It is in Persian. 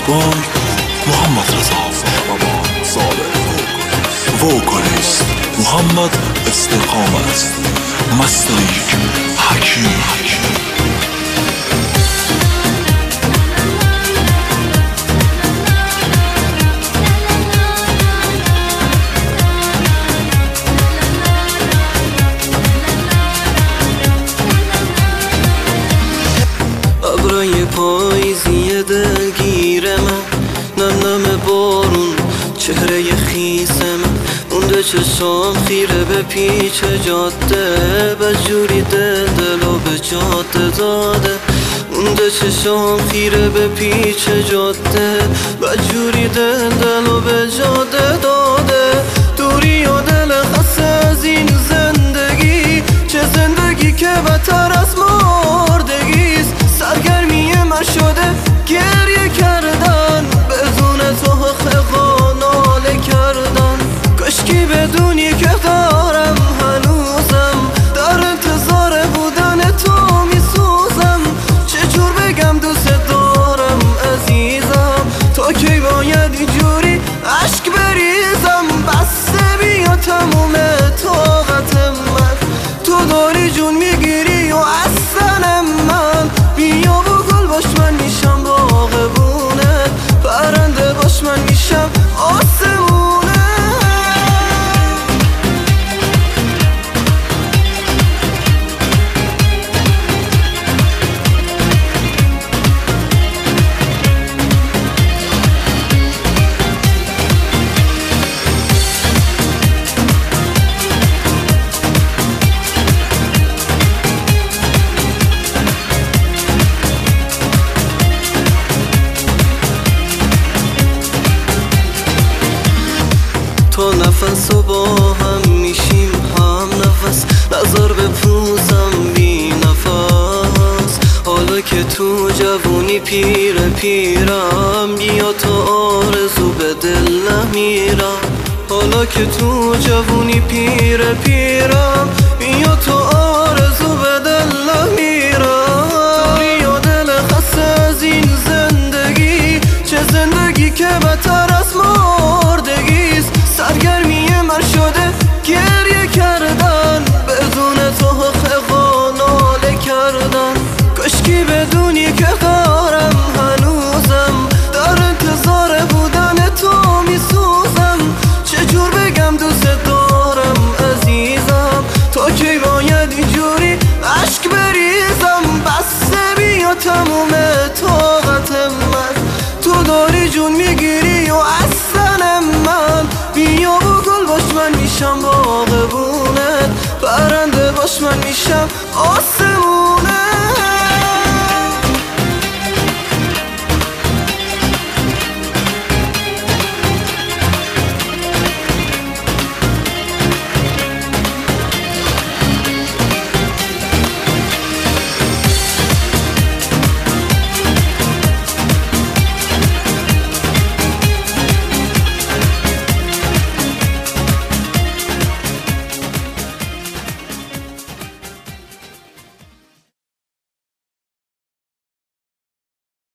بای محمد رضا بابا صادق وکالیست محمد استقامت مستریک حکیم ابرای پاییزی دلگیر من، نم نم بارون چهره خیس من، مونده چشام خیره به پیچ جاده، بجوری دلو به جاده داده. مونده چشام خیره به پیچ جاده، بجوری دلو به جاده داده. دوری و دل خسته از این زندگی، چه زندگی که بدتر از مردگیست. سرگرمی من شده گریه کردن، بدون تو حقا ناله کردن. کاشکی بدونی که دارم هنوزم در انتظار بودن تو میسوزم. چجور بگم دوست دارم عزیزم، تا کی باید اینجوری عشق بریزم. بسته بیا تموم طاقت من، تو داری جون میگیری و اصلا من. بیا و گل باش من میشم باغبونه، پرنده باش من میشم آسمونه. تا نفس و با هم میشیم هم نفس، نظر به پوزم بی نفس. حالا که تو جوونی پیرم، بیا تا آرزو به دل نمیرم. حالا که تو جوونی پیرم، بیا تا آرزو به دل نمیرم. دوری و دل خسته از این زندگی، چه زندگی که بدتر از مردگیست. سرگرمی من شده گریه کردن، بدون تو حقا ناله کردن. کاشکی بدونی که دارم هنوزم در انتظار بودن تو میسوزم. چجور بگم دوست دارم عزیزم، تا کی باید اینجوری عشق بریزم. بسته بیا تموم طاقت من، تو داری جون میگیری و اصلا من. بیا و گل باش من میشم باغبونه، پرنده باش من میشم آسمون.